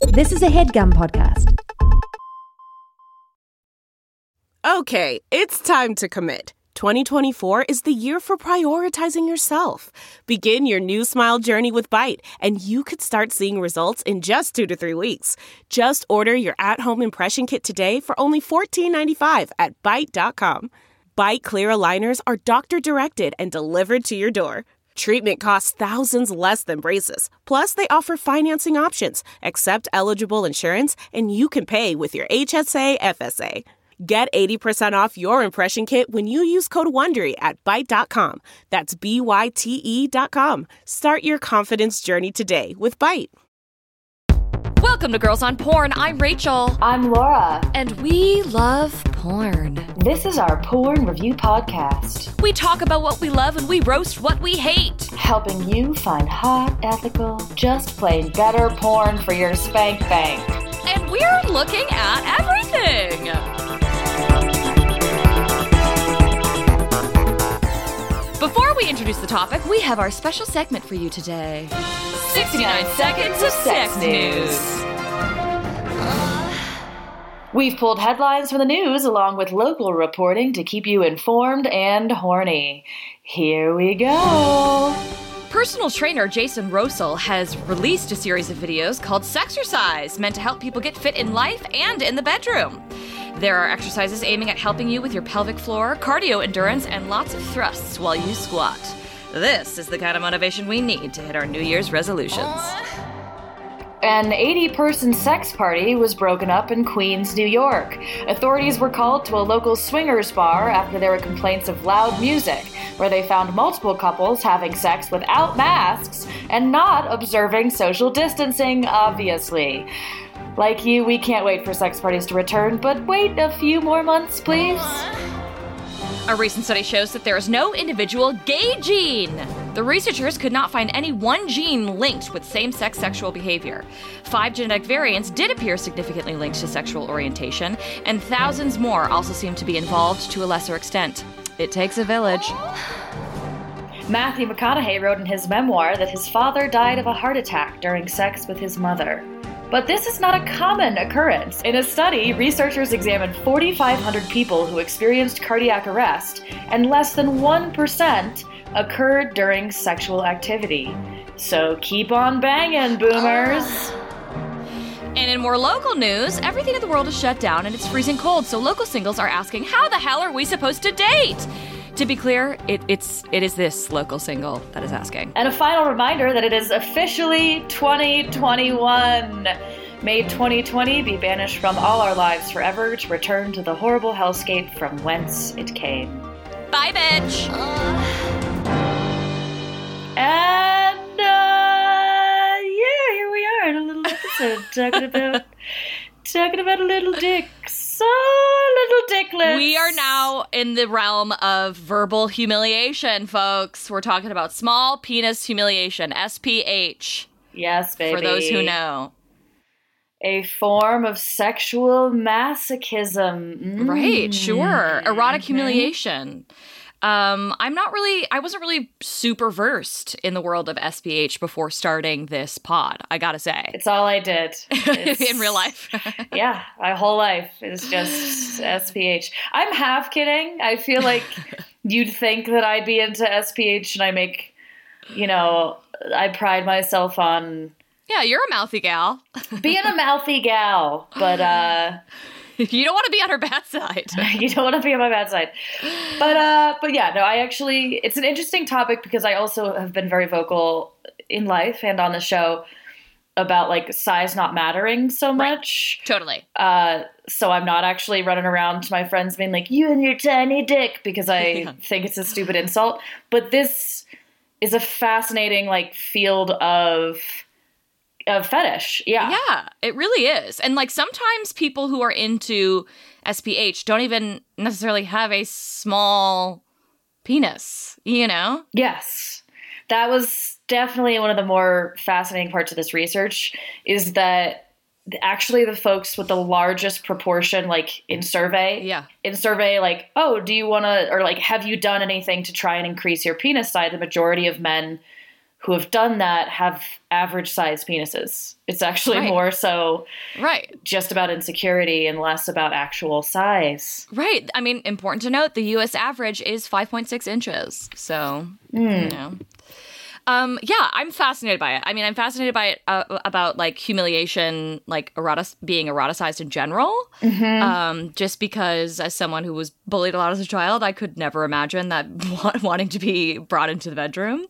This is a HeadGum podcast. Okay, it's time to commit. 2024 is the year for prioritizing yourself. Begin your new smile journey with Byte, and you could start seeing results in just 2 to 3 weeks. Just order your at-home impression kit today for only $14.95 at Byte.com. Byte Clear aligners are doctor-directed and delivered to your door. Treatment costs thousands less than braces. Plus, they offer financing options, accept eligible insurance, and you can pay with your HSA FSA. Get 80% off your impression kit when you use code WONDERY at Byte.com. That's BYTE.com. Start your confidence journey today with Byte. Welcome to Girls on Porn. I'm Rachel. I'm Laura. And we love porn. This is our porn review podcast. We talk about what we love and we roast what we hate. Helping you find hot, ethical, just plain better porn for your spank bank. And we're looking at everything. Before we introduce the topic, we have our special segment for you today. 69 Seconds of Sex News. We've pulled headlines from the news along with local reporting to keep you informed and horny. Here we go. Personal trainer Jason Rosell has released a series of videos called Sexercise, meant to help people get fit in life and in the bedroom. There are exercises aiming at helping you with your pelvic floor, cardio endurance, and lots of thrusts while you squat. This is the kind of motivation we need to hit our New Year's resolutions. An 80-person sex party was broken up in Queens, New York. Authorities were called to a local swingers bar after there were complaints of loud music, where they found multiple couples having sex without masks and not observing social distancing, obviously. Like you, we can't wait for sex parties to return, but wait a few more months, please. A recent study shows that there is no individual gay gene. The researchers could not find any one gene linked with same-sex sexual behavior. 5 genetic variants did appear significantly linked to sexual orientation, and thousands more also seem to be involved to a lesser extent. It takes a village. Matthew McConaughey wrote in his memoir that his father died of a heart attack during sex with his mother. But this is not a common occurrence. In a study, researchers examined 4,500 people who experienced cardiac arrest, and less than 1% occurred during sexual activity. So keep on banging, boomers! And in more local news, everything in the world is shut down and it's freezing cold, so local singles are asking, how the hell are we supposed to date? To be clear, it is this local single that is asking. And a final reminder that it is officially 2021. May 2020 be banished from all our lives forever to return to the horrible hellscape from whence it came. Bye, bitch! And, here we are in a little episode talking about a little dick. So little dicklets. We are now in the realm of verbal humiliation, folks. We're talking about small penis humiliation, SPH. Yes, baby. For those who know. A form of sexual masochism. Right, sure. Erotic humiliation. I wasn't really super versed in the world of SPH before starting this pod, I gotta say. It's all I did. In real life. Yeah, my whole life is just SPH. I'm half kidding. I feel like you'd think that I'd be into SPH and I pride myself on... Yeah, you're a mouthy gal. Being a mouthy gal, but... You don't want to be on her bad side. You don't want to be on my bad side. But yeah, no, it's an interesting topic because I also have been very vocal in life and on the show about like size not mattering so much. Right. Totally. So I'm not actually running around to my friends being like, you and your tiny dick, because I think it's a stupid insult. But this is a fascinating like field of fetish. Yeah, it really is. And like sometimes people who are into SPH don't even necessarily have a small penis, Yes. That was definitely one of the more fascinating parts of this research, is that actually the folks with the largest proportion, like in survey, like, oh, do you want to, or like, have you done anything to try and increase your penis size? The majority of men who have done that have average sized penises. It's actually more so just about insecurity and less about actual size. Right. I mean, important to note, the U.S. average is 5.6 inches. So, you know. Yeah, I'm fascinated by it. I mean, I'm fascinated by it about like humiliation, like being eroticized in general. Just because as someone who was bullied a lot as a child, I could never imagine that wanting to be brought into the bedroom.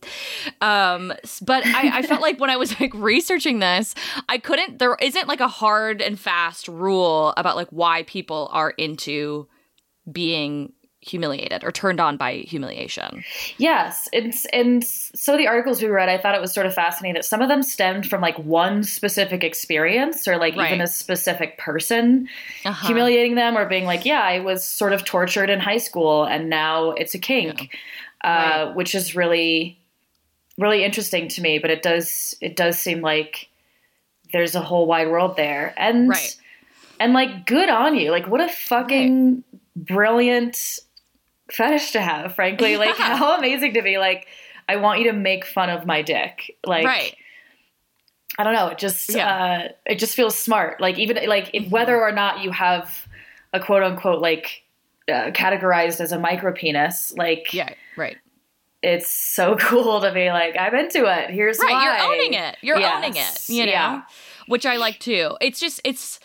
But I felt like when I was like researching this, there isn't like a hard and fast rule about like why people are into being humiliated or turned on by humiliation. Yes. And so the articles we read, I thought it was sort of fascinating that some of them stemmed from like one specific experience or like even a specific person humiliating them or being like, yeah, I was sort of tortured in high school and now it's a kink, which is really, really interesting to me. But it does seem like there's a whole wide world there. And like, good on you. Like, what a fucking brilliant fetish to have, frankly. Like, how amazing to be like, I want you to make fun of my dick. Like, I don't know. It just feels smart. Like, even like whether or not you have a quote unquote, like categorized as a micro penis, like, it's so cool to be like, I'm into it. Here's why. You're owning it. You're owning it, you know, which I like too. It's just,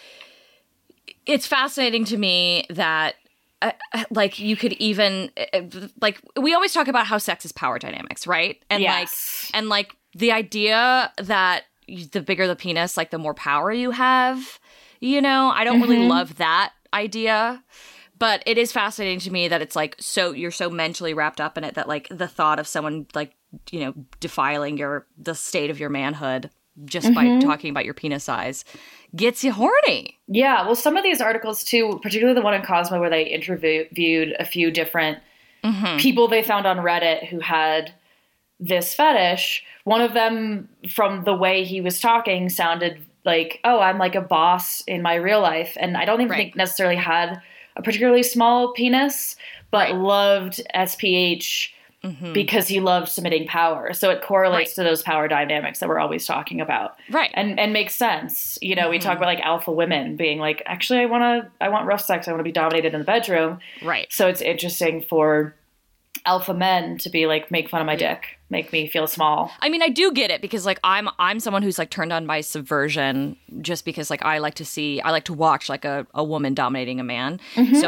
it's fascinating to me that like you could even like we always talk about how sex is power dynamics, right? And like the idea that the bigger the penis, like the more power you have, you know, I don't really love that idea, but it is fascinating to me that it's like you're so mentally wrapped up in it that like the thought of someone like, you know, defiling the state of your manhood just by talking about your penis size gets you horny. Yeah, well, some of these articles too, particularly the one in Cosmo where they interviewed a few different people they found on Reddit who had this fetish. One of them, from the way he was talking, sounded like, oh, I'm like a boss in my real life. And I don't even think necessarily had a particularly small penis, but loved SPH because he loved submitting power. So it correlates to those power dynamics that we're always talking about. Right. And makes sense. You know, we talk about like alpha women being like, actually, I want rough sex. I want to be dominated in the bedroom. Right. So it's interesting for alpha men to be like, make fun of my dick, make me feel small. I mean, I do get it because like I'm someone who's like turned on by subversion just because like I like to watch like a woman dominating a man. So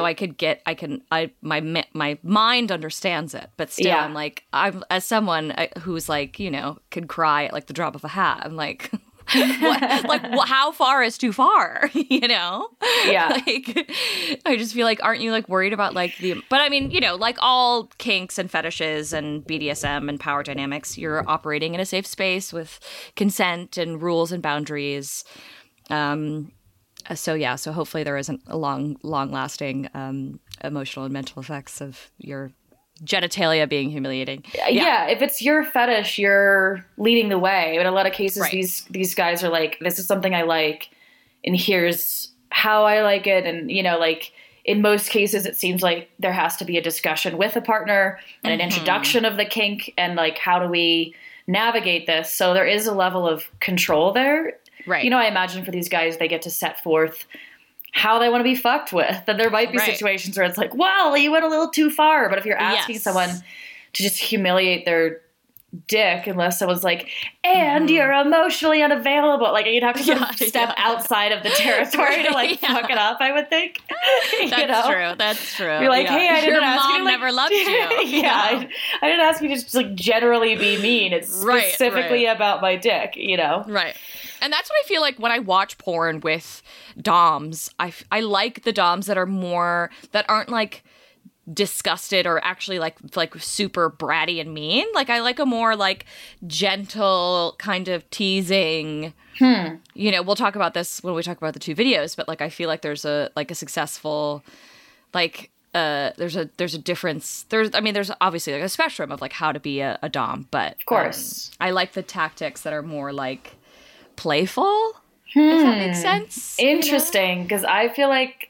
my mind understands it, but still I'm as someone who's like, you know, can cry at like the drop of a hat. I'm like, how far is too far, you know? Yeah. Like, I just feel like, aren't you like worried about like but I mean, you know, like all kinks and fetishes and BDSM and power dynamics, you're operating in a safe space with consent and rules and boundaries. So hopefully there isn't a long lasting emotional and mental effects of your genitalia being humiliating. Yeah, if it's your fetish, you're leading the way. In a lot of cases, these guys are like, this is something I like, and here's how I like it. And, you know, like in most cases, it seems like there has to be a discussion with a partner and an introduction of the kink and like, how do we navigate this? So there is a level of control there. Right. You know, I imagine for these guys, they get to set forth how they want to be fucked with. That there might be situations where it's like, well, you went a little too far. But if you're asking someone to just humiliate their dick, unless someone's like, and you're emotionally unavailable, like you'd have to sort of step outside of the territory to like fuck it up, I would think. That's true. You're like, hey, I didn't ask you. Your mom never loved you. I didn't ask you to just like generally be mean. It's specifically about my dick, you know? Right. And that's what I feel like when I watch porn with doms. I like the doms that aren't like disgusted or actually like super bratty and mean. Like I like a more like gentle kind of teasing. You know, we'll talk about this when we talk about the two videos, but like I feel like there's a successful like there's a difference. There's obviously like a spectrum of like how to be a dom, but of course I like the tactics that are more like playful, if that makes sense. Interesting, because I feel like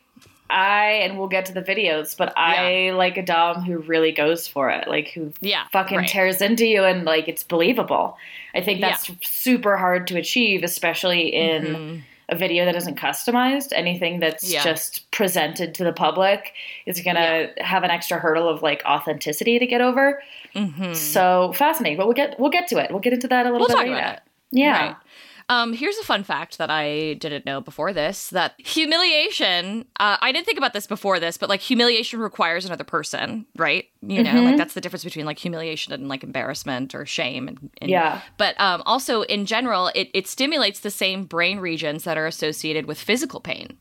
and we'll get to the videos, but I like a dom who really goes for it, like who fucking tears into you, and like it's believable. I think that's super hard to achieve, especially in a video that isn't customized. Anything that's just presented to the public is going to have an extra hurdle of like authenticity to get over. So fascinating, but we'll get to it. We'll get into that a little bit later. We'll talk about it. Yeah. Right. Here's a fun fact that I didn't know before this, that humiliation, I didn't think about this before this, but like humiliation requires another person, right? You know, like that's the difference between like humiliation and like embarrassment or shame. And But also in general, it stimulates the same brain regions that are associated with physical pain.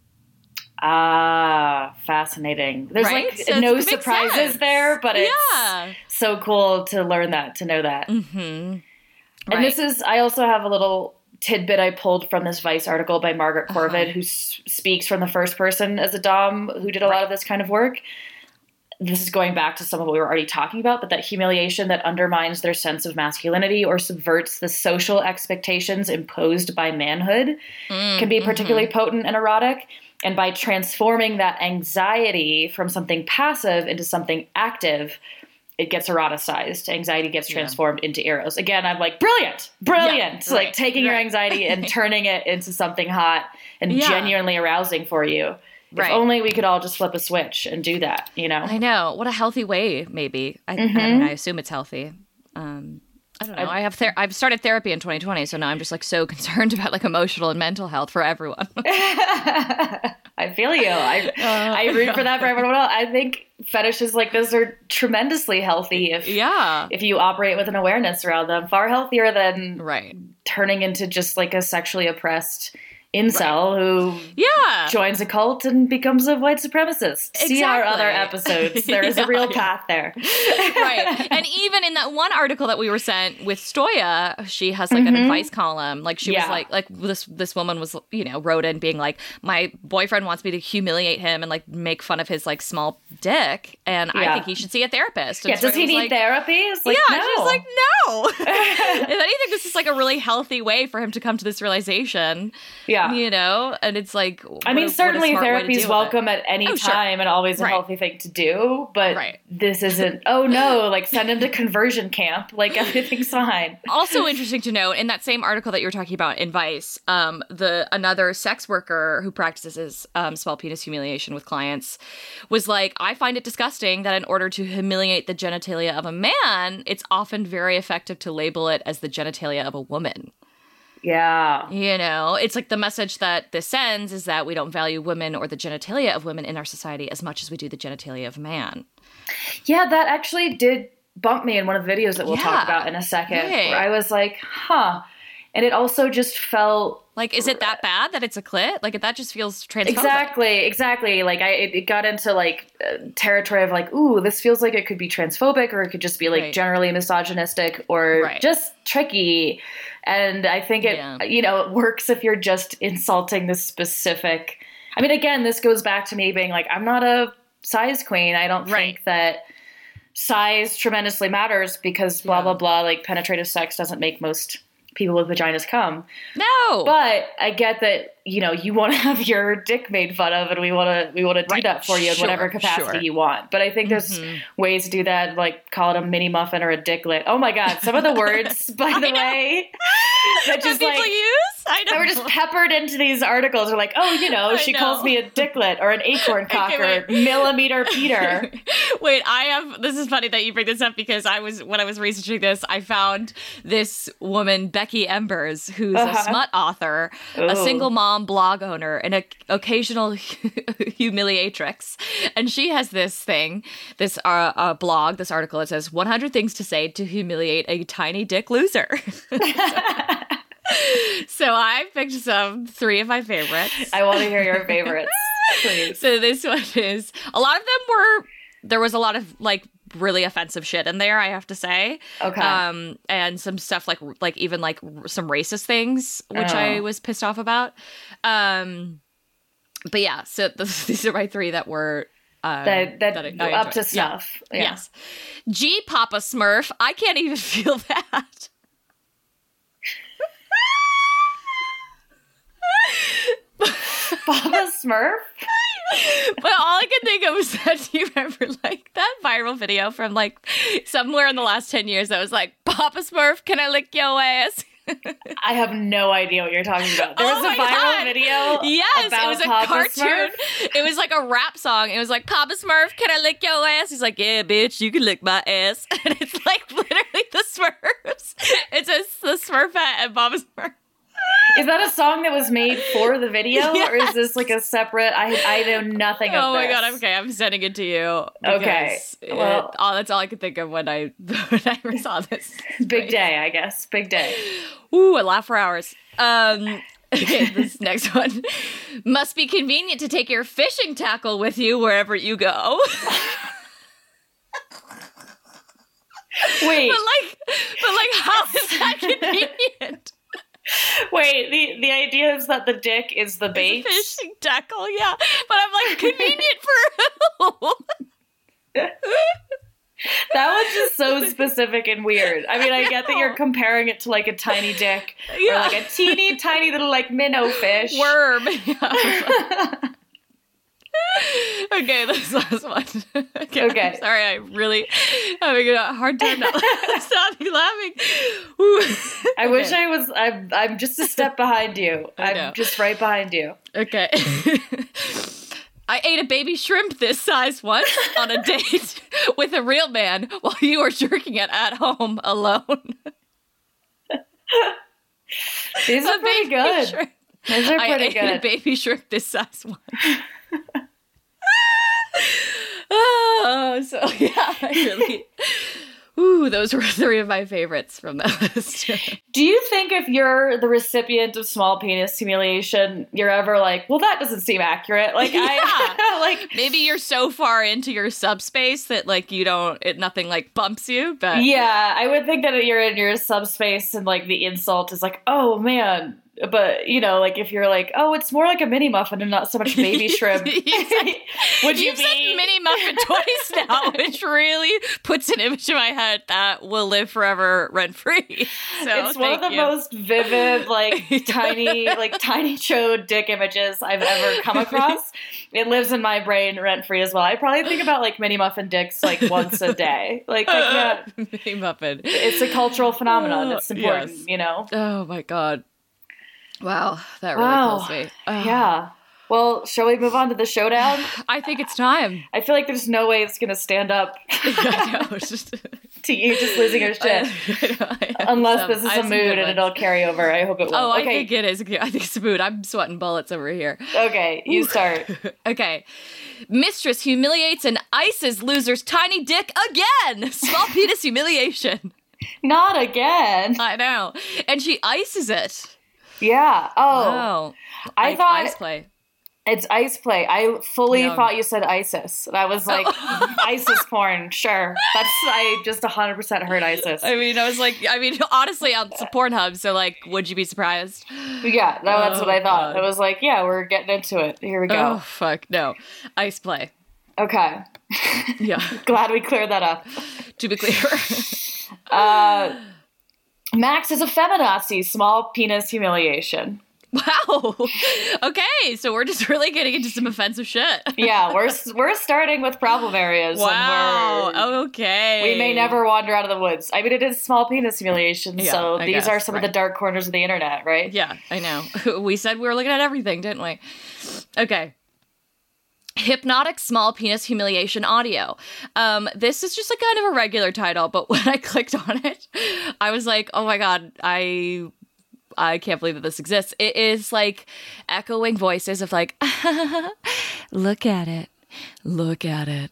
Ah, fascinating. There's like so no surprises there, but it's so cool to learn that, to know that. And this is, I also have a little tidbit I pulled from this Vice article by Margaret Corvid, who speaks from the first person as a dom who did a lot of this kind of work. This is going back to some of what we were already talking about, but that humiliation that undermines their sense of masculinity or subverts the social expectations imposed by manhood can be particularly potent and erotic. And by transforming that anxiety from something passive into something active, it gets eroticized. Anxiety gets transformed into eros. Again, I'm like, brilliant. Like taking your anxiety and turning it into something hot and genuinely arousing for you. If only we could all just flip a switch and do that, you know? I know. What a healthy way, maybe. I mean, I assume it's healthy. I don't know. I've started therapy in 2020, so now I'm just like so concerned about like emotional and mental health for everyone. I feel you. I root for that for everyone else. I think fetishes like this are tremendously healthy if you operate with an awareness around them. Far healthier than turning into just like a sexually oppressed incel who joins a cult and becomes a white supremacist. See our other episodes. There is a real path there. And even in that one article that we were sent with Stoya, she has like an advice column. Like she was like this woman was, you know, wrote in being like, my boyfriend wants me to humiliate him and like make fun of his like small dick, and I think he should see a therapist. And does he need therapy? It's like, no. She's like, no. If anything, this is like a really healthy way for him to come to this realization. You know, and it's like, I mean, certainly therapy is welcome at any time and always a healthy thing to do, but this isn't, oh no, like send him to conversion camp, like everything's fine. Also interesting to note, in that same article that you were talking about in Vice, another sex worker who practices small penis humiliation with clients was like, I find it disgusting that in order to humiliate the genitalia of a man, it's often very effective to label it as the genitalia of a woman. Yeah. You know, it's like the message that this sends is that we don't value women or the genitalia of women in our society as much as we do the genitalia of man. Yeah, that actually did bump me in one of the videos that we'll talk about in a second, where I was like, huh. And it also just felt... Like, is it that bad that it's a clit? Like, that just feels transphobic. Exactly. Like, it got into, like, territory of, like, ooh, this feels like it could be transphobic, or it could just be, like, generally misogynistic, or just tricky. And I think it, you know, it works if you're just insulting this specific... I mean, again, this goes back to me being, like, I'm not a size queen. I don't think that size tremendously matters because blah, blah, blah, like, penetrative sex doesn't make most... people with vaginas come. No. But I get that, you know, you want to have your dick made fun of, and we want to do that for you in whatever capacity you want. But I think there's ways to do that, like call it a mini muffin or a dicklet. Oh my God. Some of the words, by the way, that just people like use? I know. That were just peppered into these articles. Are like, oh, you know, she calls me a dicklet or an acorn cocker, millimeter Peter. Wait, this is funny that you bring this up because when I was researching this, I found this woman, Becky Embers, who's a smut author, a single mom blog owner, and an occasional humiliatrix. And she has this blog, this article, it says 100 things to say to humiliate a tiny dick loser. So I picked three of my favorites. I want to hear your favorites, please. So this one is, a lot of them there was a lot of like really offensive shit in there, I have to say. Okay. And some stuff like even like some racist things, which I was pissed off about. But yeah, so these are my three that were that I up to snuff. Yeah. Yes. Gee, Papa Smurf, I can't even feel that. Papa Smurf? But all I could think of was that, do you remember like that viral video from like somewhere in the last 10 years that was like, Papa Smurf, can I lick your ass? I have no idea what you're talking about. There was a viral video. Yes, about it was a Papa cartoon. Smurf. It was like a rap song. It was like, Papa Smurf, can I lick your ass? He's like, yeah, bitch, you can lick my ass. And it's like literally the Smurfs. It's the Smurfette and Papa Smurf. Is that a song that was made for the video, or is this like a separate? I know nothing of this. Oh my god! Okay, I'm sending it to you. Okay, well, that's all I could think of when I ever saw this. Big day, I guess. Big day. Ooh, I laugh for hours. Okay, this next one must be convenient to take your fishing tackle with you wherever you go. Wait, but like, how is that convenient? Wait, the idea is that the dick is the bait? It's a fishing tackle, yeah. But I'm like, convenient for who? That was just so specific and weird. I mean, I get that you're comparing it to like a tiny dick or like a teeny tiny little like minnow fish. Worm. Yeah. Okay, this last one. Okay. I'm sorry, I really having a hard time not stopping laughing. I wish I was. I'm just a step behind you. I'm just right behind you. Okay. I ate a baby shrimp this size once on a date with a real man while you were jerking it at home alone. These are pretty good. Shrimp. These are pretty good. I ate a baby shrimp this size once. Oh, so yeah, I really. Ooh, those were 3 of my favorites from that list. Do you think if you're the recipient of small penis humiliation, you're ever like, well, that doesn't seem accurate? Like, like maybe you're so far into your subspace that like nothing like bumps you. But yeah, I would think that you're in your subspace and like the insult is like, oh man. But, you know, like if you're like, oh, it's more like a mini muffin and not so much baby shrimp. You've said mini muffin twice now, which really puts an image in my head that will live forever rent free. So it's one of the most vivid, like tiny chode dick images I've ever come across. It lives in my brain rent free as well. I probably think about like mini muffin dicks like once a day. Like yeah, mini muffin. It's a cultural phenomenon. It's important, you know. Oh my god. Wow, that really kills me. Yeah. Well, shall we move on to the showdown? I think it's time. I feel like there's no way it's going to stand up to you just losing your shit. Unless this is a mood and it'll carry over. I hope it will. Oh, okay. I think it is. I think it's a mood. I'm sweating bullets over here. Okay, you start. Okay. Mistress humiliates and ices loser's tiny dick again. Small penis humiliation. Not again. I know. And she ices it. Yeah. Oh. Wow. I thought ice play. It's ice play. I fully thought you said ISIS. That was like ISIS porn. Sure. I just 100% heard ISIS. Honestly, on Pornhub. So like, would you be surprised? Yeah, that's what I thought. God. I was like, yeah, we're getting into it. Here we go. Oh, fuck. No. Ice play. Okay. Yeah. Glad we cleared that up. To be clear. Max is a feminazi, small penis humiliation. Wow. Okay, so we're just really getting into some offensive shit. Yeah, we're starting with problem areas. Wow. Okay. We may never wander out of the woods. I mean, it is small penis humiliation, so these are some of the dark corners of the internet, right? Yeah, I know. We said we were looking at everything, didn't we? Okay. Hypnotic small penis humiliation audio. This is just a kind of a regular title, but when I clicked on it, I was like, oh my god, I can't believe that this exists. It is like echoing voices of like, look at it. Look at it.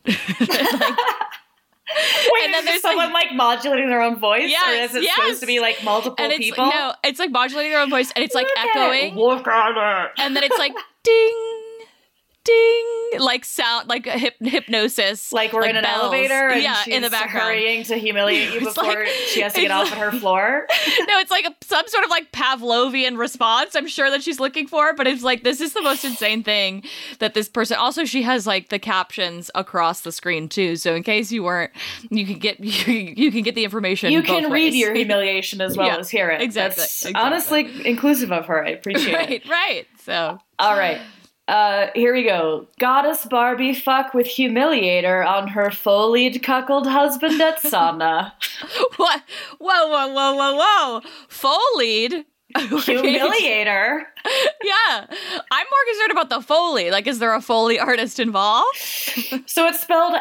Wait, and then there's someone like modulating their own voice? Yes, or is it supposed to be like multiple people? No, it's like modulating their own voice and it's like echoing. Look at it. And then it's like ding. Ding, like sound, like hypnosis. Like we're in an bells. Elevator and she's in the background. Hurrying to humiliate you before she has to get off at her floor. No, it's like some sort of like Pavlovian response I'm sure that she's looking for, but it's like, this is the most insane thing that this person, also she has like the captions across the screen too, so in case you weren't, you can get the information. You can read your humiliation as well as hear it. Exactly. That's honestly inclusive of her. I appreciate it. Right. So. All right. Here we go. Goddess Barbie fuck with humiliator on her folied cuckold husband at sauna. What? Whoa. Folied? Humiliator. Yeah. I'm more concerned about the Foley. Like, is there a Foley artist involved? So it's spelled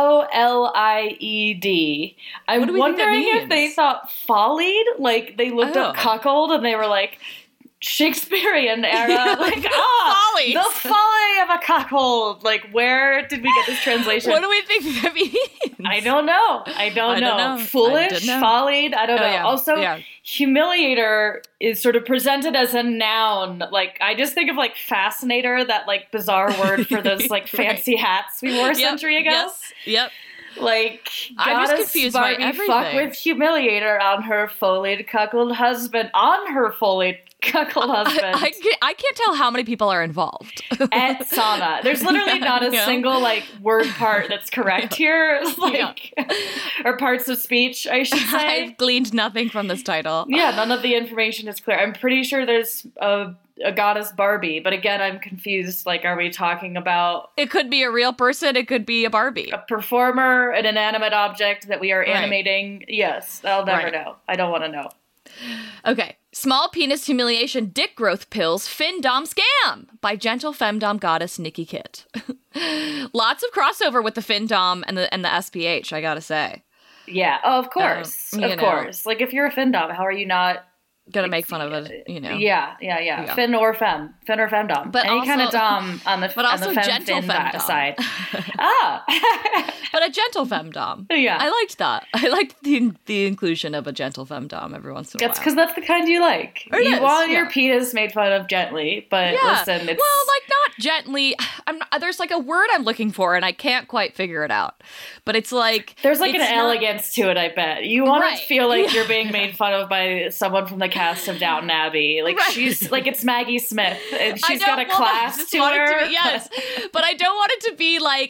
Follied. I'm wondering if they thought follied, like they looked up cuckold and they were like, Shakespearean era, like, Follies. The folly of a cuckold. Like, where did we get this translation? What do we think that means? I don't know. Foolish, follied, I don't know. Yeah. Also, yeah. Humiliator is sort of presented as a noun. Like, I just think of, like, fascinator, that, like, bizarre word for those, like, fancy hats we wore a century ago. Yes. Yep. Like, I'm just Goddess confused by Barbie everything. fuck with humiliator on her folied cuckold husband. On her folied cuckold husband. I can't tell how many people are involved. At sauna. There's literally not a single, like, word part that's correct here. Like, or parts of speech, I should say. I've gleaned nothing from this title. Yeah, none of the information is clear. I'm pretty sure there's a Goddess Barbie, but again, I'm confused. Like, are we talking about... It could be a real person, it could be a Barbie. A performer, an inanimate object that we are animating? Yes, I'll never know. I don't want to know. Okay. Small Penis Humiliation Dick Growth Pills Findom Scam by gentle femdom goddess Nikki Kitt. Lots of crossover with the Findom and the SPH, I gotta say. Yeah, of course. Of course. Like, if you're a Findom, how are you not... Gonna make fun of it, you know. Yeah. Fin or femdom. But any also, kind of dom on the, but on also the gentle femdom side. But a gentle femdom. Yeah. I liked that. I liked the inclusion of a gentle femdom every once in a while. That's because that's the kind you like. You want your penis made fun of gently, but listen, it's... Well, like, not gently. There's, like, a word I'm looking for, and I can't quite figure it out. But it's like... There's, like, an elegance to it, I bet. You want to feel like you're being made fun of by someone from the cast of Downton Abbey. Like, she's... Like, it's Maggie Smith, and she's got a class to her. Yes. But I don't want it to be, like...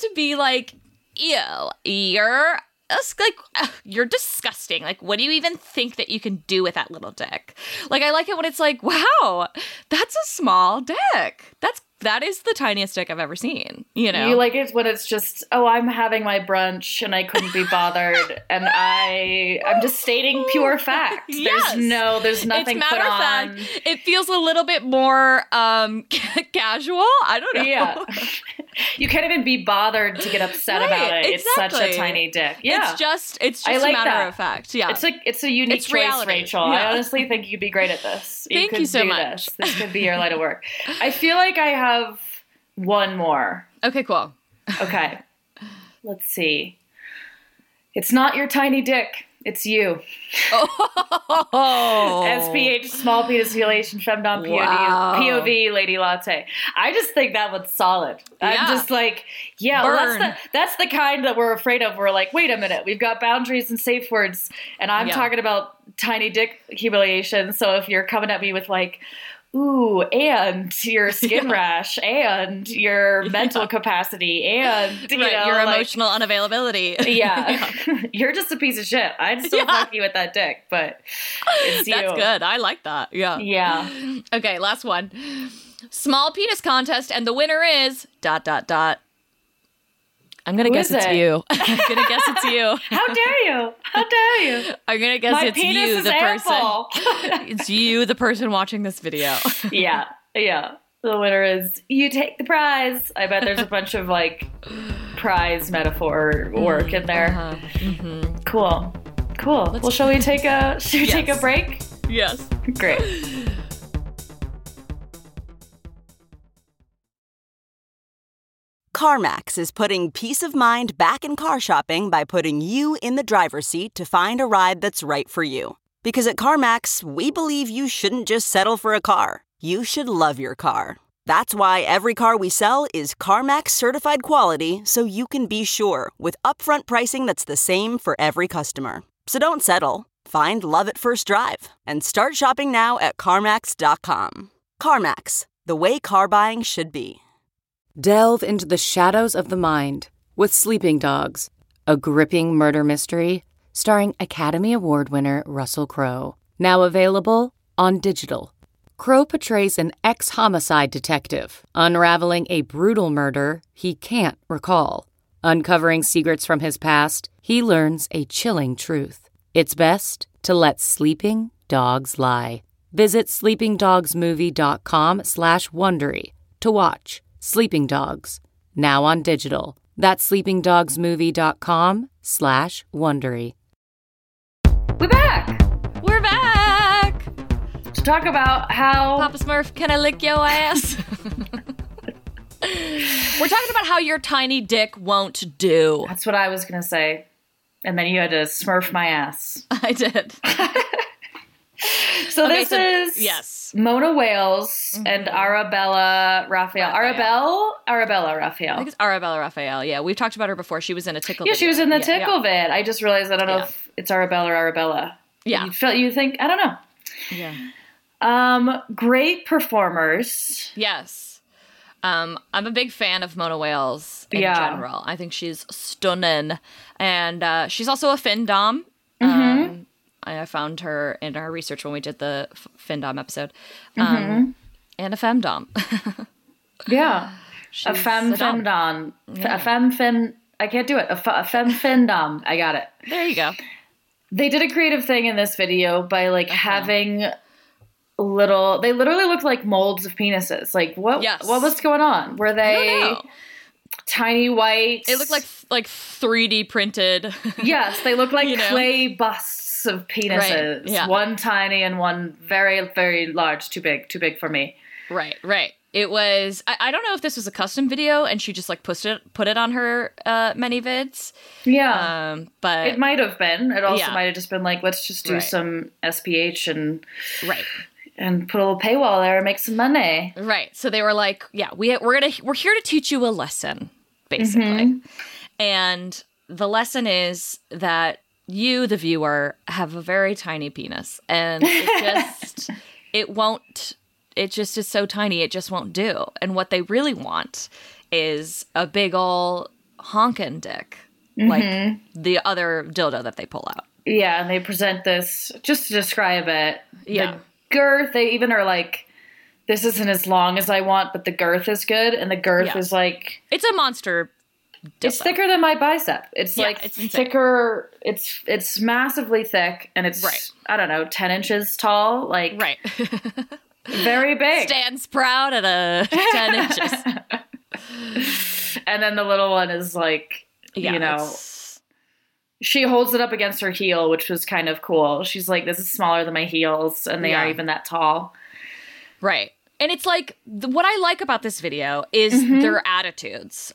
Ew, you're disgusting. Like, what do you even think that you can do with that little dick? Like, I like it when it's like, wow, that's a small dick. That is the tiniest dick I've ever seen, you know? You like it when it's just, I'm having my brunch and I couldn't be bothered and I'm just stating pure fact. Yes. There's nothing it's put on. Fact. It feels a little bit more casual. I don't know. Yeah. You can't even be bothered to get upset about it. It's such a tiny dick. Yeah. It's just a matter of fact. Yeah. It's a unique choice, reality. Rachel. Yeah. I honestly think you'd be great at this. Thank you so much. This could be your line of work. I feel like I have one more. Okay, cool. Okay. Let's see. It's not your tiny dick. It's you. Oh. SPH, small penis humiliation, femdom, POV, lady latte. I just think that one's solid. I'm just like, well, that's the kind that we're afraid of. We're like, wait a minute, we've got boundaries and safe words, and I'm talking about tiny dick humiliation. So if you're coming at me with like, ooh, and your skin rash, and your mental capacity, and your emotional unavailability. Yeah. You're just a piece of shit. I'd still fuck you with that dick, but it's you. That's good. I like that. Yeah. Yeah. Okay, last one. Small penis contest, and the winner is ... I'm going to guess it's you. I'm going to guess it's you. How dare you? How dare you? I'm going to guess My it's penis you, is the ample. person. It's you, the person watching this video. Yeah. The winner is you take the prize. I bet there's a bunch of like prize metaphor work in there. Mm-hmm. Cool. Well, shall we take a break? Yes. Great. CarMax is putting peace of mind back in car shopping by putting you in the driver's seat to find a ride that's right for you. Because at CarMax, we believe you shouldn't just settle for a car. You should love your car. That's why every car we sell is CarMax certified quality, so you can be sure with upfront pricing that's the same for every customer. So don't settle. Find love at first drive and start shopping now at CarMax.com. CarMax, the way car buying should be. Delve into the shadows of the mind with Sleeping Dogs, a gripping murder mystery starring Academy Award winner Russell Crowe. Now available on digital. Crow portrays an ex-homicide detective, unraveling a brutal murder he can't recall. Uncovering secrets from his past, he learns a chilling truth. It's best to let sleeping dogs lie. Visit sleepingdogsmovie.com/Wondery to watch Sleeping Dogs, now on digital. That's sleepingdogsmovie.com/Wondery. We're back We're back! to talk about how Papa Smurf, can I lick your ass? We're talking about how your tiny dick won't do. That's what I was going to say. And then you had to smurf my ass. I did. So this is yes. Mona Wales and Arabella Raphael. Arabella Raphael. I think it's Arabella Raphael. Yeah, we've talked about her before. She was in a Tickle Yeah, video. she was in the Tickle vid. I just realized I don't know if it's Arabella or Arabella. Yeah. You think? I don't know. Yeah. Great performers. Yes. I'm a big fan of Mona Wales in general. I think she's stunning. And she's also a FinDom. I found her in our research when we did the FinDom episode. And a Femdom. Yeah. A femdom. A fem. I can't do it. A femdom. I got it. There you go. They did a creative thing in this video by having they literally looked like molds of penises. Like what was going on? Were they tiny white? It looked like 3D printed. Yes, they look like clay busts of penises. Right. Yeah. One tiny and one very, very large. Too big for me. Right. It was, I don't know if this was a custom video and she just put it on her many vids. Yeah. But it might have been. It also might have just been let's just do some SPH and put a little paywall there and make some money. Right. So they were like, we're here to teach you a lesson, basically. And the lesson is that you, the viewer, have a very tiny penis, and it just is so tiny, it just won't do. And what they really want is a big ol' honkin' dick, like the other dildo that they pull out. Yeah, and they present this, just to describe it, the girth, they even are like, this isn't as long as I want, but the girth is good, and the girth is like... It's a monster dildo. It's thicker than my bicep. It's it's thicker, it's massively thick, and it's, I don't know, 10 inches tall, very big. Stands proud at 10 inches. And then the little one is she holds it up against her heel, which was kind of cool. She's like, this is smaller than my heels, and they aren't even that tall. Right. And it's like, what I like about this video is their attitudes.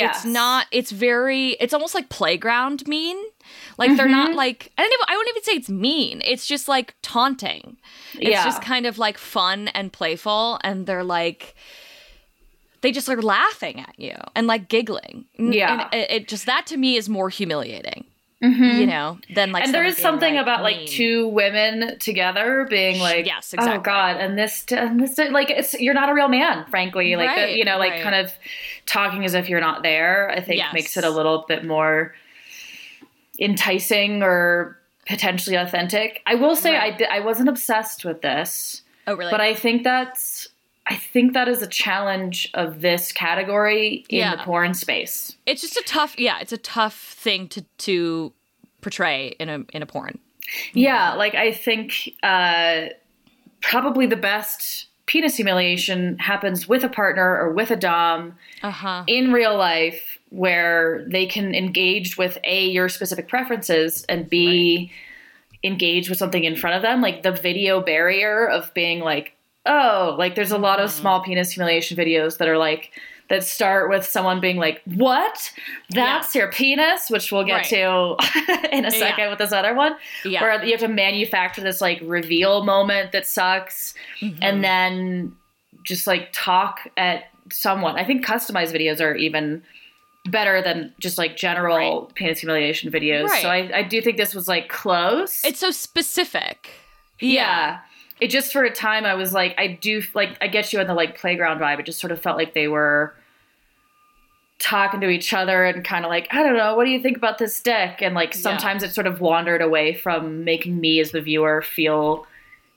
It's almost like playground mean. Like, they're not like, I wouldn't even say it's mean. It's just like taunting. It's just kind of like fun and playful. And they're like, they just are laughing at you and like giggling. Yeah. And it just, that to me is more humiliating. Than like. And there is something about mean. Two women together being like, yes, exactly. Oh God, and this, like it's you're not a real man, frankly. Like kind of talking as if you're not there. I think makes it a little bit more enticing or potentially authentic. I will say I wasn't obsessed with this. Oh really? But I think that is a challenge of this category in the porn space. It's just a tough thing to portray in a porn. Yeah, like I think probably the best penis humiliation happens with a partner or with a dom in real life, where they can engage with A, your specific preferences, and B, engage with something in front of them. Like the video barrier of being like, oh, like there's a lot of small penis humiliation videos that are like, that start with someone being like, what? That's your penis? Which we'll get to in a second with this other one. Yeah. Where you have to manufacture this like reveal moment that sucks and then just like talk at someone. I think customized videos are even better than just like general penis humiliation videos. Right. So I do think this was like close. It's so specific. Yeah. It just, for a time, I was like, I get you on the like playground vibe. It just sort of felt like they were talking to each other and kind of like, I don't know, what do you think about this dick? And like sometimes it sort of wandered away from making me as the viewer feel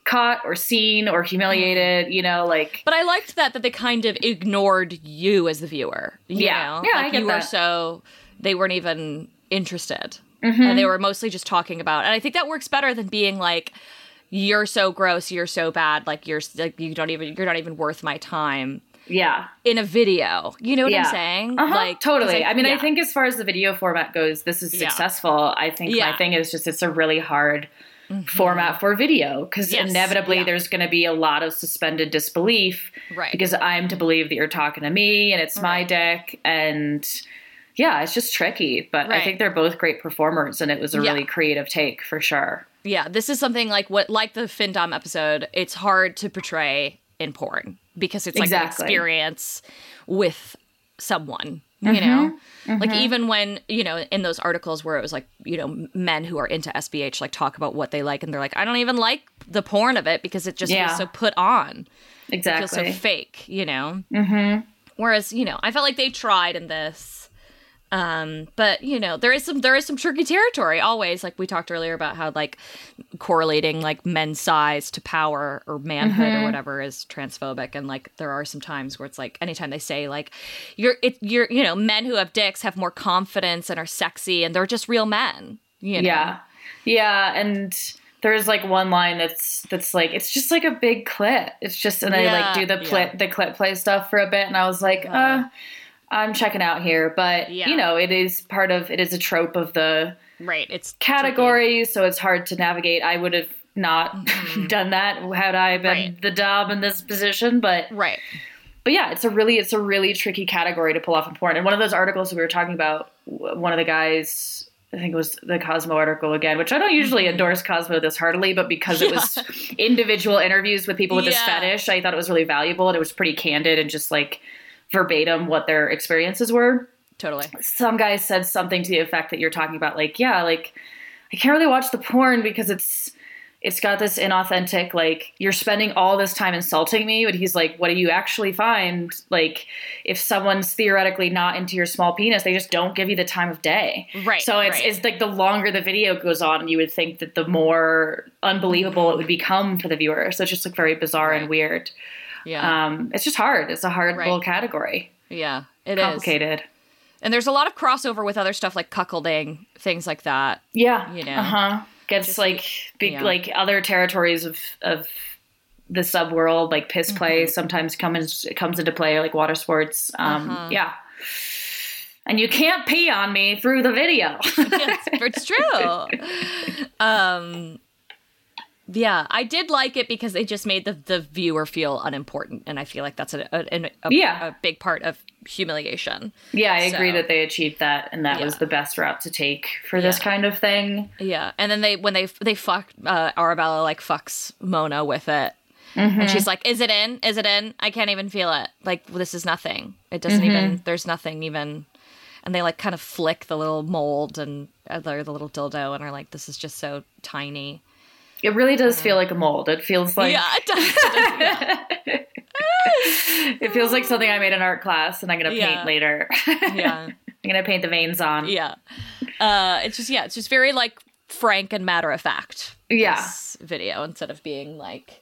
caught or seen or humiliated, you know, like. But I liked that they kind of ignored you as the viewer. You know? Yeah, like I get you that. were they weren't even interested. And they were mostly just talking about, and I think that works better than being like, you're so gross, you're so bad, like you're not even worth my time. Yeah. In a video. You know what I'm saying? Like totally. I mean, yeah. I think as far as the video format goes, this is successful. I think my thing is just it's a really hard format for video because inevitably there's going to be a lot of suspended disbelief because I'm to believe that you're talking to me and it's my dick, and yeah, it's just tricky, but I think they're both great performers and it was a really creative take for sure. Yeah, this is something like the Fin Dom episode, it's hard to portray in porn because it's like an experience with someone, you know? Like even when, you know, in those articles where it was like, you know, men who are into SBH like talk about what they like and they're like, I don't even like the porn of it because it just feels so put on. Exactly. It feels so fake, you know? Whereas, you know, I felt like they tried in this. But you know, there is some tricky territory always. Like we talked earlier about how like correlating like men's size to power or manhood or whatever is transphobic, and like there are some times where it's like anytime they say like you're you know, men who have dicks have more confidence and are sexy and they're just real men. You know? Yeah, and there's like one line that's like it's just like a big clit. It's just and I like do the clit play stuff for a bit, and I was like, I'm checking out here, but you know, it is a trope of the it's category, tricky. So it's hard to navigate. I would have not done that had I been the dom in this position, but yeah, it's a really tricky category to pull off in porn. And one of those articles that we were talking about, one of the guys, I think it was the Cosmo article again, which I don't usually endorse Cosmo this heartily, but because it was individual interviews with people with this fetish, I thought it was really valuable, and it was pretty candid and just like verbatim what their experiences were. Totally. Some guy said something to the effect that you're talking about, like, yeah, like I can't really watch the porn because it's got this inauthentic, like you're spending all this time insulting me. But he's like, what do you actually find? Like if someone's theoretically not into your small penis, they just don't give you the time of day. Right. So it's like the longer the video goes on, you would think that the more unbelievable it would become for the viewer. So it's just like very bizarre and weird. Yeah. It's just hard. It's a hard little category. Yeah, it complicated. is. And there's a lot of crossover with other stuff like cuckolding, things like that. Yeah. You know. Gets just like big, like other territories of the subworld, like piss play sometimes comes into play, like water sports. Yeah. And you can't pee on me through the video. Yes, it's true. Yeah, I did like it because they just made the viewer feel unimportant, and I feel like that's a big part of humiliation. Yeah, I agree that they achieved that, and that was the best route to take for this kind of thing. Yeah, and then when they fuck Arabella like fucks Mona with it, and she's like, "Is it in? Is it in? I can't even feel it. Like this is nothing. It doesn't even. There's nothing even." And they like kind of flick the little mold and the little dildo, and are like, "This is just so tiny." It really does feel like a mold. It feels like it does. It feels like something I made in art class, and I'm gonna paint later. I'm gonna paint the veins on. It's just very like frank and matter of fact. Yeah, this video instead of being like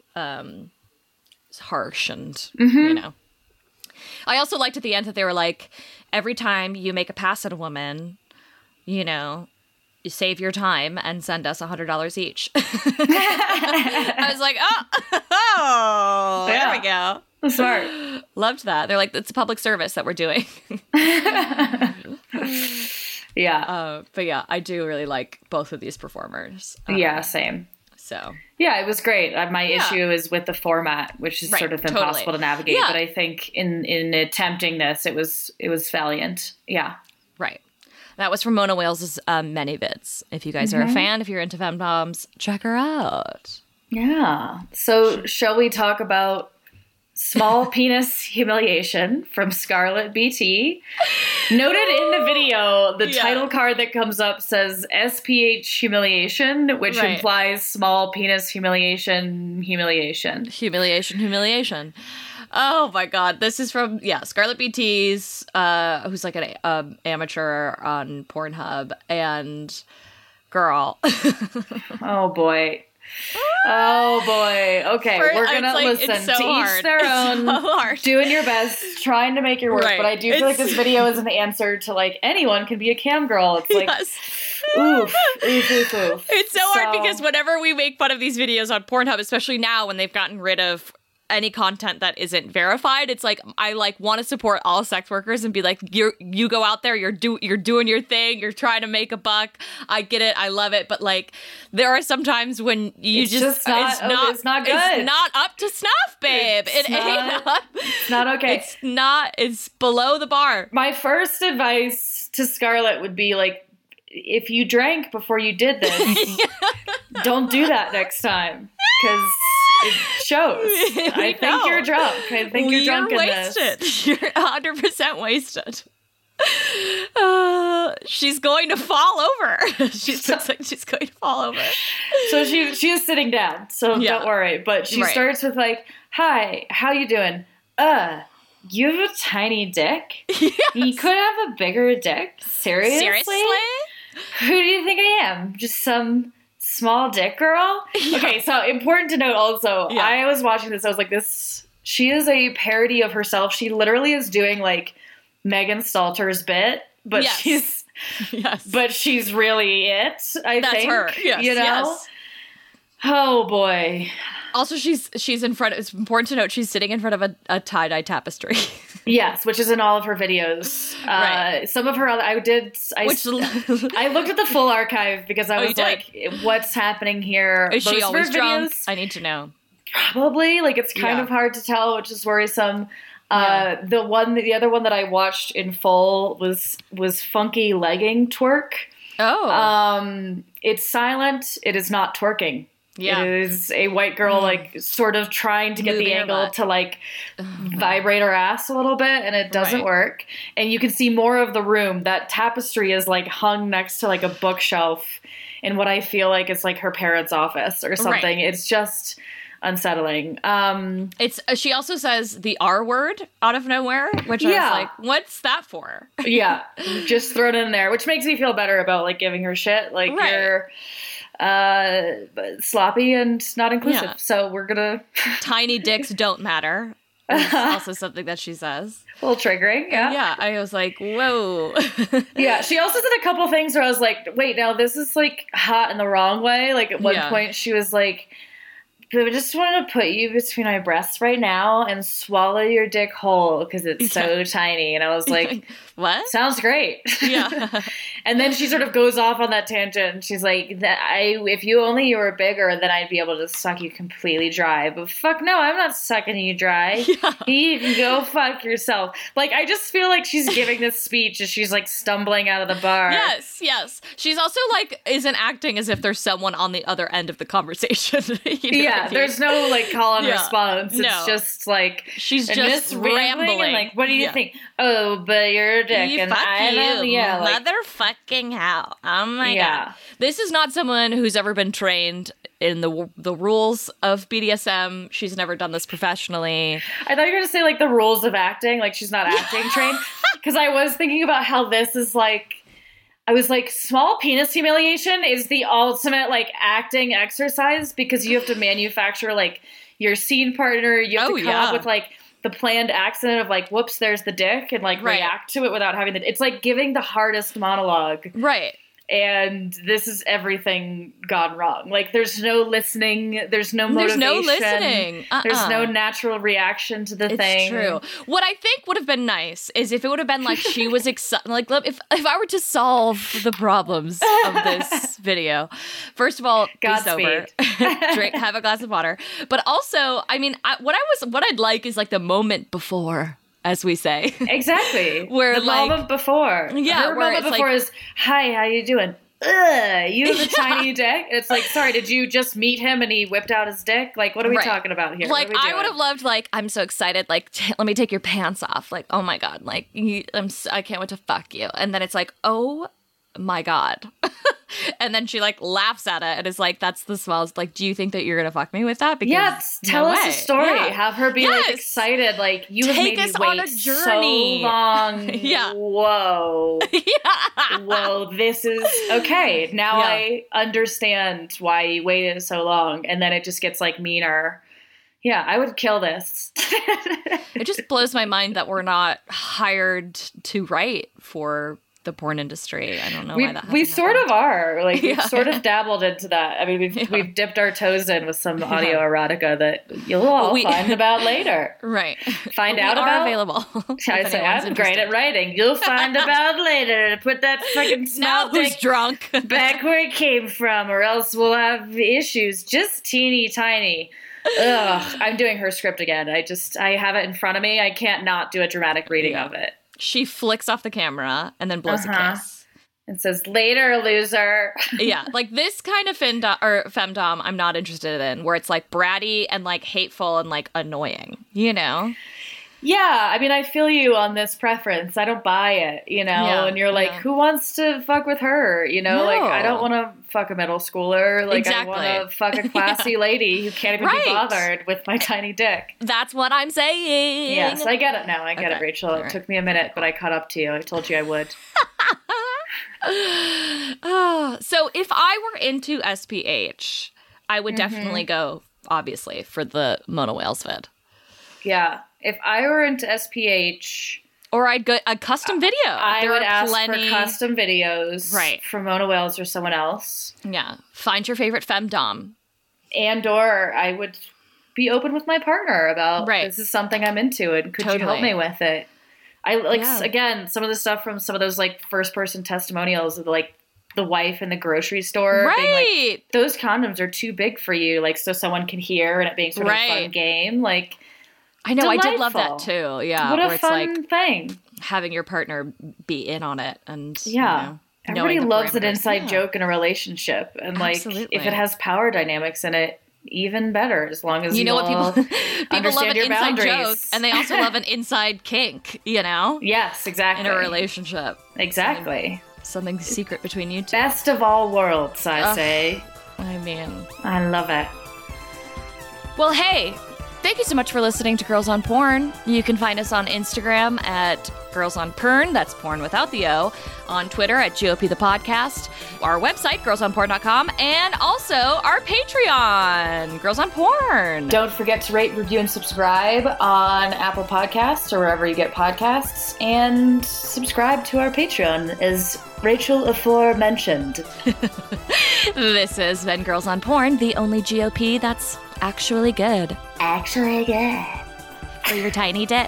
harsh and you know. I also liked at the end that they were like, every time you make a pass at a woman, you know, you save your time and send us $100 each. I was like, there we go. Smart. Loved that. They're like, it's a public service that we're doing. Yeah. But yeah, I do really like both of these performers. Yeah, same. So. Yeah, it was great. My issue is with the format, which is sort of impossible to navigate. But I think in attempting this, it was valiant. Yeah. Right. That was from Mona Wales' many vids. If you guys are a fan, if you're into femdoms, check her out. Yeah. So shall we talk about small penis humiliation from Scarlett BT? Noted in the video, the title card that comes up says SPH humiliation, which implies small penis humiliation. Oh my God. This is from, Scarlett BT's, who's like an amateur on Pornhub, and girl. Oh boy. Oh boy. Okay, we're gonna listen so to hard. each their own. So hard. Doing your best, trying to make your work. Right. But I do feel like this video is an answer to like anyone can be a cam girl. It's like, Yes. oof. It's so hard because whenever we make fun of these videos on Pornhub, especially now when they've gotten rid of any content that isn't verified, it's like I like want to support all sex workers and be like, you go out there, you're doing your thing, you're trying to make a buck. I get it, I love it, but like there are some times when it's not good. It's not up to snuff, babe. It ain't up. It's not okay. It's below the bar. My first advice to Scarlett would be like, if you drank before you did this, don't do that next time, because it shows. I think you're drunk. I think you're drunk in wasted. this. You're 100% wasted. She's going to fall over. She looks like she's going to fall over. So she is sitting down, so don't worry. But she starts with like, "Hi, how you doing? You have a tiny dick? Yes. You could have a bigger dick? Seriously? Who do you think I am? Just some small dick girl?" Yeah. Okay, so important to note also, I was watching this, I was like, she is a parody of herself. She literally is doing like Megan Stalter's bit, but she's really it, That's think. Her. Yes, you know? Yes. Oh boy. Also, she's in front. It's important to note she's sitting in front of a tie-dye tapestry. Yes, which is in all of her videos. Right. Some of her other, I looked at the full archive because I was like, "What's happening here?" Is she always drunk? I need to know. Probably. Like it's kind of hard to tell, which is worrisome. The other one that I watched in full was Funky Legging Twerk. Oh. It's silent. It is not twerking. Yeah. It is a white girl, like, sort of trying to get the angle to, like, vibrate her ass a little bit, and it doesn't work. And you can see more of the room. That tapestry is, like, hung next to, like, a bookshelf in what I feel like is, like, her parents' office or something. Right. It's just unsettling. She also says the R word out of nowhere, which I was like, what's that for? Yeah. Just thrown in there, which makes me feel better about, like, giving her shit. Like, you're sloppy and not inclusive. So we're gonna tiny dicks don't matter. It's also something that she says. A little triggering, yeah. I was like, whoa. Yeah, she also said a couple things where I was like, wait, now this is like hot in the wrong way. Like at one point she was like, I just want to put you between my breasts right now and swallow your dick whole because it's so tiny. And I was like, what? Sounds great. Yeah. And then she sort of goes off on that tangent. And she's like, if you were bigger, then I'd be able to suck you completely dry. But fuck no, I'm not sucking you dry. Yeah. You can go fuck yourself. Like, I just feel like she's giving this speech as she's like stumbling out of the bar. Yes. She's also like, isn't acting as if there's someone on the other end of the conversation. There's no like call and response. It's just like she's just rambling. And, like, what do you think? Oh, but you're a dick, and motherfucking hell! Oh my god! This is not someone who's ever been trained in the rules of BDSM. She's never done this professionally. I thought you were going to say like the rules of acting. Like she's not acting trained. Because I was thinking about how this is like. I was like, small penis humiliation is the ultimate, like, acting exercise because you have to manufacture, like, your scene partner. You have to come up with, like, the planned accident of, like, whoops, there's the dick, and, like, react to it without having it's like giving the hardest monologue. Right. And this is everything gone wrong. Like, there's no listening. There's no motivation. There's no listening. There's no natural reaction to the thing. It's true. What I think would have been nice is if it would have been like she was excited. Like, if I were to solve the problems of this video, first of all, be sober, drink, have a glass of water. But also, I mean, what I'd like is like the moment before. As we say. Exactly. Where the moment before. Yeah. Her moment before is, hi, how you doing? Ugh, you have a tiny dick? It's like, sorry, did you just meet him and he whipped out his dick? Like, what are we talking about here? Like, I would have loved, like, I'm so excited. Like, let me take your pants off. Like, oh my God. Like, I can't wait to fuck you. And then it's like, oh my God. And then she like laughs at it and is like, that's the smallest. Like, do you think that you're going to fuck me with that? Because tell no us way. a story. Yeah. Have her be like excited. Like, you have Take made me us on wait a journey. so long. Yeah. Whoa. Yeah. Whoa, this is okay. Now I understand why you waited so long. And then it just gets like meaner. Yeah, I would kill this. It just blows my mind that we're not hired to write for the porn industry. I don't know why that we sort of are. Like, we've sort of yeah. dabbled into that. I mean, we've dipped our toes in with some audio erotica that you'll all find about later. Right. Find out about. Available. I say, I'm great at writing. You'll find about later. Put that fucking small Now who's dick drunk? back where it came from, or else we'll have issues. Just teeny tiny. Ugh, I'm doing her script again. I have it in front of me. I can't not do a dramatic reading of it. She flicks off the camera and then blows a kiss. And says, later, loser. Yeah, like this kind of femdom I'm not interested in, where it's like bratty and like hateful and like annoying, you know? Yeah, I mean, I feel you on this preference. I don't buy it, you know? Yeah, and you're like, who wants to fuck with her? You know, like, I don't want to fuck a middle schooler. Like, Exactly. I want to fuck a classy lady who can't even be bothered with my tiny dick. That's what I'm saying. Yes, I get it now. I get it, Rachel. All It right. took me a minute, but I caught up to you. I told you I would. So if I were into SPH, I would definitely go, obviously, for the Mona Whales vid. Yeah. If I were into SPH... Or I'd go a custom video. I would ask for custom videos from Mona Whales or someone else. Yeah. Find your favorite femdom. And or I would be open with my partner about this is something I'm into and could you help me with it? I again, some of the stuff from some of those like first person testimonials of like the wife in the grocery store being like, those condoms are too big for you, like so someone can hear and it being sort of a fun game. Like I know, delightful. I did love that too. Yeah. What a where fun it's like thing. Having your partner be in on it and Everybody loves an inside joke in a relationship. And like if it has power dynamics in it, even better, as long as you know what people love an your inside boundaries. joke, and they also love an inside kink, you know? Yes, exactly. In a relationship. Exactly. Something secret between you two. Best of all worlds, I say. I mean, I love it. Well, hey, thank you so much for listening to Girls on Porn. You can find us on Instagram at Girls on Pern, that's porn without the O, on Twitter at GOP the Podcast, our website, girlsonporn.com, and also our Patreon, Girls on Porn. Don't forget to rate, review, and subscribe on Apple Podcasts or wherever you get podcasts, and subscribe to our Patreon, as Rachel aforementioned. This has been Girls on Porn, the only GOP that's actually good. Actually good. For your tiny dick.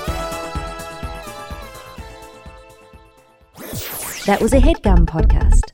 That was a HeadGum podcast.